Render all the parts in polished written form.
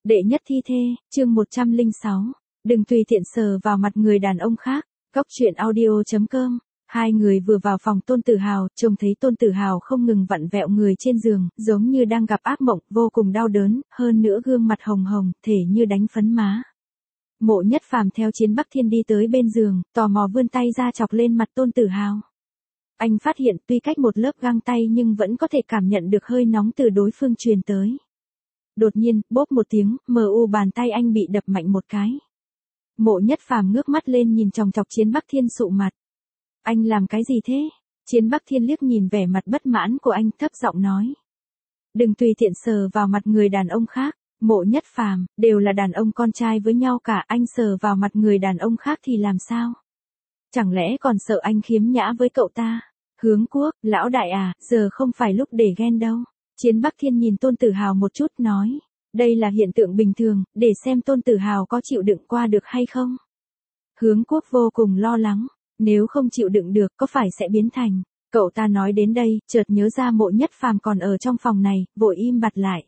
Đệ nhất thi thê, chương 106. Đừng tùy tiện sờ vào mặt người đàn ông khác. Góc truyện audio.com. Hai người vừa vào phòng Tôn Tử Hào, trông thấy Tôn Tử Hào không ngừng vặn vẹo người trên giường, giống như đang gặp ác mộng, vô cùng đau đớn, hơn nữa gương mặt hồng hồng, thể như đánh phấn má. Mộ Nhất Phàm theo Chiến Bắc Thiên đi tới bên giường, tò mò vươn tay ra chọc lên mặt Tôn Tử Hào. Anh phát hiện tuy cách một lớp găng tay nhưng vẫn có thể cảm nhận được hơi nóng từ đối phương truyền tới. Đột nhiên, bốp một tiếng, bàn tay anh bị đập mạnh một cái. Mộ Nhất Phàm ngước mắt lên nhìn chòng chọc Chiến Bắc Thiên sụ mặt. Anh làm cái gì thế? Chiến Bắc Thiên liếc nhìn vẻ mặt bất mãn của anh, thấp giọng nói. Đừng tùy tiện sờ vào mặt người đàn ông khác. Mộ Nhất Phàm, đều là đàn ông con trai với nhau cả, anh sờ vào mặt người đàn ông khác thì làm sao? Chẳng lẽ còn sợ anh khiếm nhã với cậu ta? Hướng Quốc, lão đại à, giờ không phải lúc để ghen đâu. Chiến Bắc Thiên nhìn Tôn Tử Hào một chút nói. Đây là hiện tượng bình thường, để xem Tôn Tử Hào có chịu đựng qua được hay không. Hướng Quốc vô cùng lo lắng. Nếu không chịu đựng được có phải sẽ biến thành. Cậu ta nói đến đây, chợt nhớ ra Mộ Nhất Phàm còn ở trong phòng này, vội im bặt lại.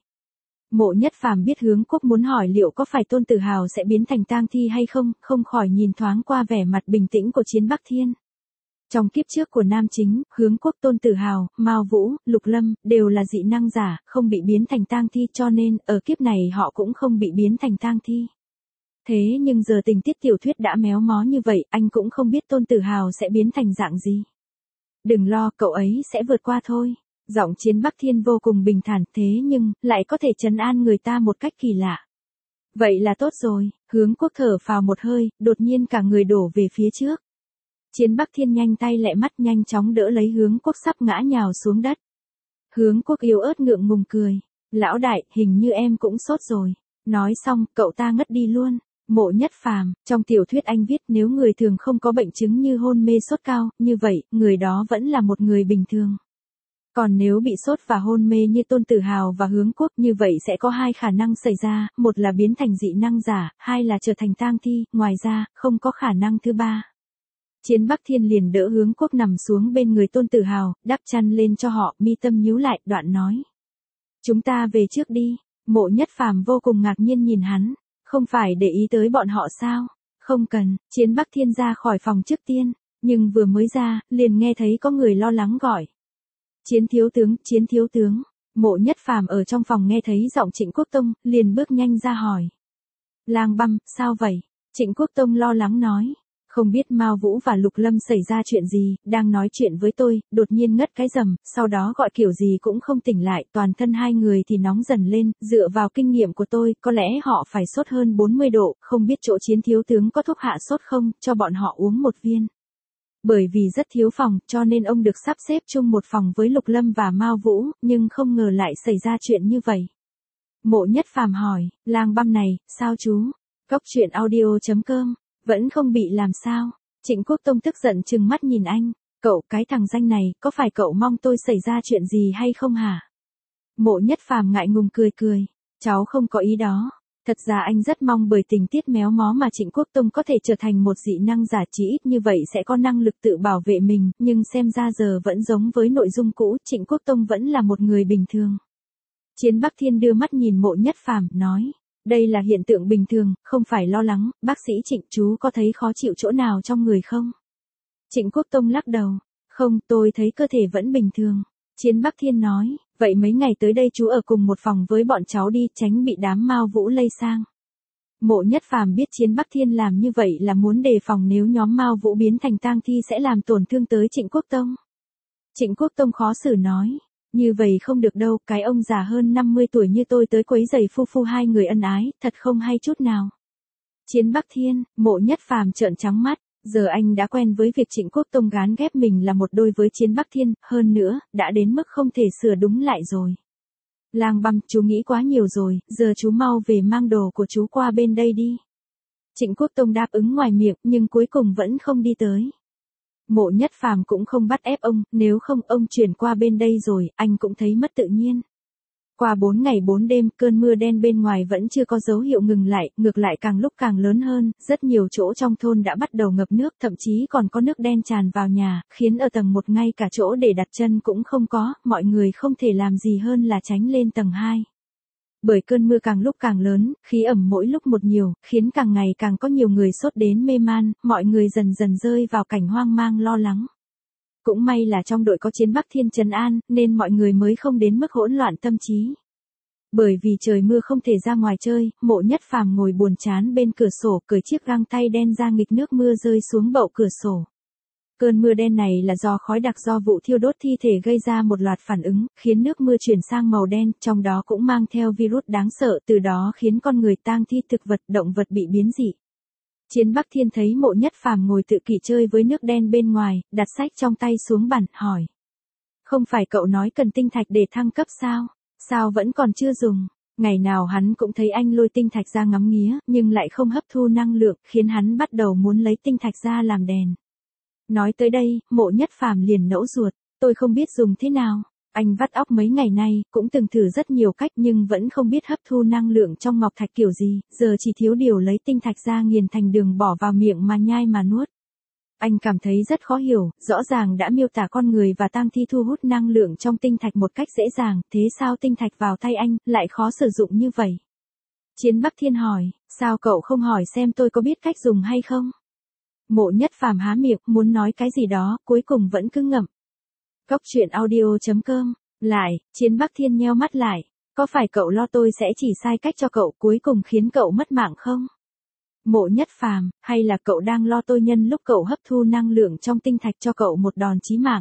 Mộ Nhất Phàm biết Hướng Quốc muốn hỏi liệu có phải Tôn Tử Hào sẽ biến thành tang thi hay không, không khỏi nhìn thoáng qua vẻ mặt bình tĩnh của Chiến Bắc Thiên. Trong kiếp trước của nam chính, Hướng Quốc, Tôn Tử Hào, Mao Vũ, Lục Lâm, đều là dị năng giả, không bị biến thành tang thi, cho nên, ở kiếp này họ cũng không bị biến thành tang thi. Thế nhưng giờ tình tiết tiểu thuyết đã méo mó như vậy, anh cũng không biết Tôn Tử Hào sẽ biến thành dạng gì. Đừng lo, cậu ấy sẽ vượt qua thôi. Giọng Chiến Bắc Thiên vô cùng bình thản, thế nhưng, lại có thể trấn an người ta một cách kỳ lạ. Vậy là tốt rồi. Hướng Quốc thở phào một hơi, đột nhiên cả người đổ về phía trước. Chiến Bắc Thiên nhanh tay lẹ mắt nhanh chóng đỡ lấy Hướng Quốc sắp ngã nhào xuống đất. Hướng Quốc yếu ớt ngượng ngùng cười. Lão đại, hình như em cũng sốt rồi. Nói xong, cậu ta ngất đi luôn. Mộ Nhất Phàm, trong tiểu thuyết anh viết nếu người thường không có bệnh chứng như hôn mê sốt cao, như vậy, người đó vẫn là một người bình thường. Còn nếu bị sốt và hôn mê như Tôn Tử Hào và Hướng Quốc, như vậy sẽ có hai khả năng xảy ra, một là biến thành dị năng giả, hai là trở thành tang thi, ngoài ra, không có khả năng thứ ba. Chiến Bắc Thiên liền đỡ Hướng Quốc nằm xuống bên người Tôn Tử Hào, đắp chăn lên cho họ, mi tâm nhíu lại, đoạn nói. Chúng ta về trước đi. Mộ Nhất Phàm vô cùng ngạc nhiên nhìn hắn. Không phải để ý tới bọn họ sao? Không cần. Chiến Bắc Thiên ra khỏi phòng trước tiên, nhưng vừa mới ra, liền nghe thấy có người lo lắng gọi. Chiến thiếu tướng. Mộ Nhất Phàm ở trong phòng nghe thấy giọng Trịnh Quốc Tông, liền bước nhanh ra hỏi. Lang Băm, sao vậy? Trịnh Quốc Tông lo lắng nói. Không biết Mao Vũ và Lục Lâm xảy ra chuyện gì, đang nói chuyện với tôi, đột nhiên ngất cái rầm, sau đó gọi kiểu gì cũng không tỉnh lại, toàn thân hai người thì nóng dần lên, dựa vào kinh nghiệm của tôi, có lẽ họ phải sốt hơn 40 độ, không biết chỗ Chiến thiếu tướng có thuốc hạ sốt không, cho bọn họ uống một viên. Bởi vì rất thiếu phòng, cho nên ông được sắp xếp chung một phòng với Lục Lâm và Mao Vũ, nhưng không ngờ lại xảy ra chuyện như vậy. Mộ Nhất Phàm hỏi, Lang Băm này, sao chú? Góc truyện audio.com. Vẫn không bị làm sao? Trịnh Quốc Tông tức giận trừng mắt nhìn anh. Cậu, cái thằng danh này, có phải cậu mong tôi xảy ra chuyện gì hay không hả? Mộ Nhất Phàm ngại ngùng cười. Cháu không có ý đó. Thật ra anh rất mong bởi tình tiết méo mó mà Trịnh Quốc Tông có thể trở thành một dị năng giả, chí ít như vậy sẽ có năng lực tự bảo vệ mình, nhưng xem ra giờ vẫn giống với nội dung cũ, Trịnh Quốc Tông vẫn là một người bình thường. Chiến Bắc Thiên đưa mắt nhìn Mộ Nhất Phàm, nói. Đây là hiện tượng bình thường, không phải lo lắng, bác sĩ Trịnh, chú có thấy khó chịu chỗ nào trong người không? Trịnh Quốc Tông lắc đầu. Không, tôi thấy cơ thể vẫn bình thường. Chiến Bắc Thiên nói, vậy mấy ngày tới đây chú ở cùng một phòng với bọn cháu đi, tránh bị đám Mao Vũ lây sang. Mộ Nhất Phàm biết Chiến Bắc Thiên làm như vậy là muốn đề phòng nếu nhóm Mao Vũ biến thành tang thi sẽ làm tổn thương tới Trịnh Quốc Tông. Trịnh Quốc Tông khó xử nói. Như vậy không được đâu, cái ông già hơn 50 tuổi như tôi tới quấy rầy phu hai người ân ái, thật không hay chút nào. Chiến Bắc Thiên, Mộ Nhất Phàm trợn trắng mắt, giờ anh đã quen với việc Trịnh Quốc Tông gán ghép mình là một đôi với Chiến Bắc Thiên, hơn nữa, đã đến mức không thể sửa đúng lại rồi. Lang Băm, chú nghĩ quá nhiều rồi, giờ chú mau về mang đồ của chú qua bên đây đi. Trịnh Quốc Tông đáp ứng ngoài miệng, nhưng cuối cùng vẫn không đi tới. Mộ Nhất Phàm cũng không bắt ép ông, nếu không ông chuyển qua bên đây rồi, anh cũng thấy mất tự nhiên. Qua 4 ngày 4 đêm, cơn mưa đen bên ngoài vẫn chưa có dấu hiệu ngừng lại, ngược lại càng lúc càng lớn hơn, rất nhiều chỗ trong thôn đã bắt đầu ngập nước, thậm chí còn có nước đen tràn vào nhà, khiến ở tầng 1 ngay cả chỗ để đặt chân cũng không có, mọi người không thể làm gì hơn là tránh lên tầng 2. Bởi cơn mưa càng lúc càng lớn, khí ẩm mỗi lúc một nhiều, khiến càng ngày càng có nhiều người sốt đến mê man, mọi người dần dần rơi vào cảnh hoang mang lo lắng. Cũng may là trong đội có Chiến Bắc Thiên trấn an, nên mọi người mới không đến mức hỗn loạn tâm trí. Bởi vì trời mưa không thể ra ngoài chơi, Mộ Nhất Phàm ngồi buồn chán bên cửa sổ, cởi chiếc găng tay đen ra nghịch nước mưa rơi xuống bậu cửa sổ. Cơn mưa đen này là do khói đặc do vụ thiêu đốt thi thể gây ra một loạt phản ứng, khiến nước mưa chuyển sang màu đen, trong đó cũng mang theo virus đáng sợ, từ đó khiến con người, tang thi, thực vật, động vật bị biến dị. Chiến Bắc Thiên thấy Mộ Nhất Phàm ngồi tự kỷ chơi với nước đen bên ngoài, đặt sách trong tay xuống bàn, hỏi. Không phải cậu nói cần tinh thạch để thăng cấp sao? Sao vẫn còn chưa dùng? Ngày nào hắn cũng thấy anh lôi tinh thạch ra ngắm nghía, nhưng lại không hấp thu năng lượng, khiến hắn bắt đầu muốn lấy tinh thạch ra làm đèn. Nói tới đây, Mộ Nhất Phàm liền nẫu ruột, tôi không biết dùng thế nào. Anh vắt óc mấy ngày nay, cũng từng thử rất nhiều cách nhưng vẫn không biết hấp thu năng lượng trong ngọc thạch kiểu gì, giờ chỉ thiếu điều lấy tinh thạch ra nghiền thành đường bỏ vào miệng mà nhai mà nuốt. Anh cảm thấy rất khó hiểu, rõ ràng đã miêu tả con người và tang thi thu hút năng lượng trong tinh thạch một cách dễ dàng, thế sao tinh thạch vào tay anh lại khó sử dụng như vậy? Chiến Bắc Thiên hỏi, sao cậu không hỏi xem tôi có biết cách dùng hay không? Mộ Nhất Phàm há miệng, muốn nói cái gì đó, cuối cùng vẫn cứ ngậm. Cóc truyện audio.com. Lại, Chiến Bắc Thiên nheo mắt lại. Có phải cậu lo tôi sẽ chỉ sai cách cho cậu cuối cùng khiến cậu mất mạng không? Mộ Nhất Phàm, hay là cậu đang lo tôi nhân lúc cậu hấp thu năng lượng trong tinh thạch cho cậu một đòn chí mạng?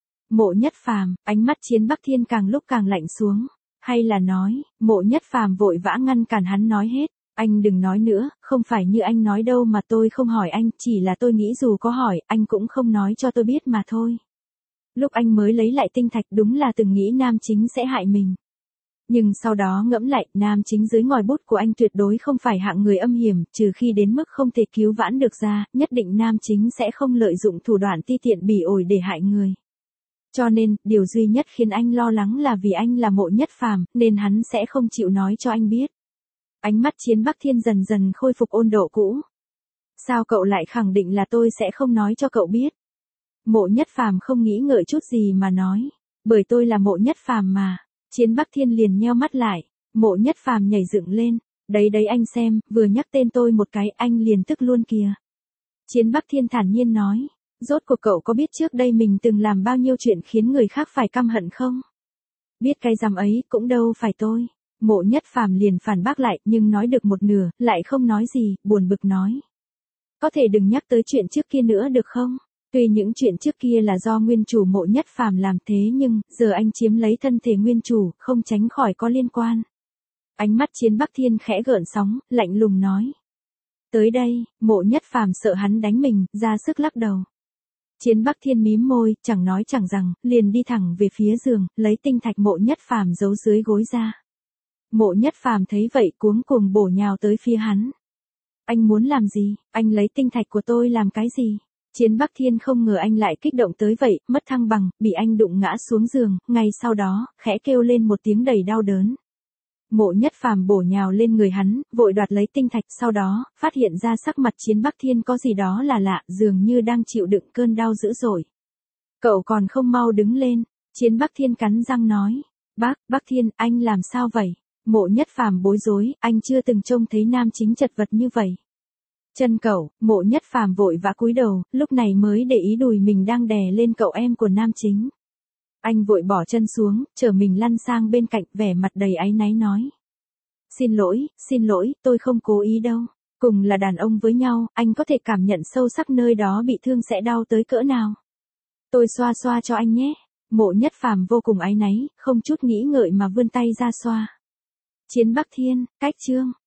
Mộ Nhất Phàm, ánh mắt Chiến Bắc Thiên càng lúc càng lạnh xuống. Hay là nói, Mộ Nhất Phàm vội vã ngăn cản hắn nói hết. Anh đừng nói nữa, không phải như anh nói đâu mà tôi không hỏi anh, chỉ là tôi nghĩ dù có hỏi, anh cũng không nói cho tôi biết mà thôi. Lúc anh mới lấy lại tinh thạch đúng là từng nghĩ nam chính sẽ hại mình. Nhưng sau đó ngẫm lại, nam chính dưới ngòi bút của anh tuyệt đối không phải hạng người âm hiểm, trừ khi đến mức không thể cứu vãn được ra, nhất định nam chính sẽ không lợi dụng thủ đoạn ti tiện bỉ ổi để hại người. Cho nên, điều duy nhất khiến anh lo lắng là vì anh là Mộ Nhất Phàm, nên hắn sẽ không chịu nói cho anh biết. Ánh mắt Chiến Bắc Thiên dần dần khôi phục ôn độ cũ. Sao cậu lại khẳng định là tôi sẽ không nói cho cậu biết? Mộ Nhất Phàm không nghĩ ngợi chút gì mà nói. Bởi tôi là Mộ Nhất Phàm mà. Chiến Bắc Thiên liền nheo mắt lại. Mộ Nhất Phàm nhảy dựng lên. Đấy đấy anh xem, vừa nhắc tên tôi một cái anh liền tức luôn kìa. Chiến Bắc Thiên thản nhiên nói. Rốt cuộc cậu có biết trước đây mình từng làm bao nhiêu chuyện khiến người khác phải căm hận không? Biết cái dám ấy cũng đâu phải tôi. Mộ Nhất Phàm liền phản bác lại, nhưng nói được một nửa, lại không nói gì, buồn bực nói. Có thể đừng nhắc tới chuyện trước kia nữa được không? Tuy những chuyện trước kia là do nguyên chủ Mộ Nhất Phàm làm thế nhưng, giờ anh chiếm lấy thân thể nguyên chủ, không tránh khỏi có liên quan. Ánh mắt Chiến Bắc Thiên khẽ gợn sóng, lạnh lùng nói. Tới đây, Mộ Nhất Phàm sợ hắn đánh mình, ra sức lắc đầu. Chiến Bắc Thiên mím môi, chẳng nói chẳng rằng, liền đi thẳng về phía giường, lấy tinh thạch Mộ Nhất Phàm giấu dưới gối ra. Mộ Nhất Phàm thấy vậy cuống cuồng bổ nhào tới phía hắn. Anh muốn làm gì? Anh lấy tinh thạch của tôi làm cái gì? Chiến Bắc Thiên không ngờ anh lại kích động tới vậy, mất thăng bằng, bị anh đụng ngã xuống giường, ngay sau đó, khẽ kêu lên một tiếng đầy đau đớn. Mộ Nhất Phàm bổ nhào lên người hắn, vội đoạt lấy tinh thạch, sau đó, phát hiện ra sắc mặt Chiến Bắc Thiên có gì đó là lạ, dường như đang chịu đựng cơn đau dữ dội. Cậu còn không mau đứng lên, Chiến Bắc Thiên cắn răng nói. Bắc Thiên, anh làm sao vậy? Mộ Nhất Phàm bối rối, anh chưa từng trông thấy nam chính chật vật như vậy. Chân cậu, Mộ Nhất Phàm vội vã cúi đầu, lúc này mới để ý đùi mình đang đè lên cậu em của nam chính. Anh vội bỏ chân xuống, chở mình lăn sang bên cạnh, vẻ mặt đầy áy náy nói. Xin lỗi, tôi không cố ý đâu. Cùng là đàn ông với nhau, anh có thể cảm nhận sâu sắc nơi đó bị thương sẽ đau tới cỡ nào. Tôi xoa xoa cho anh nhé. Mộ Nhất Phàm vô cùng áy náy, không chút nghĩ ngợi mà vươn tay ra xoa. Chiến Bắc Thiên, cách chương.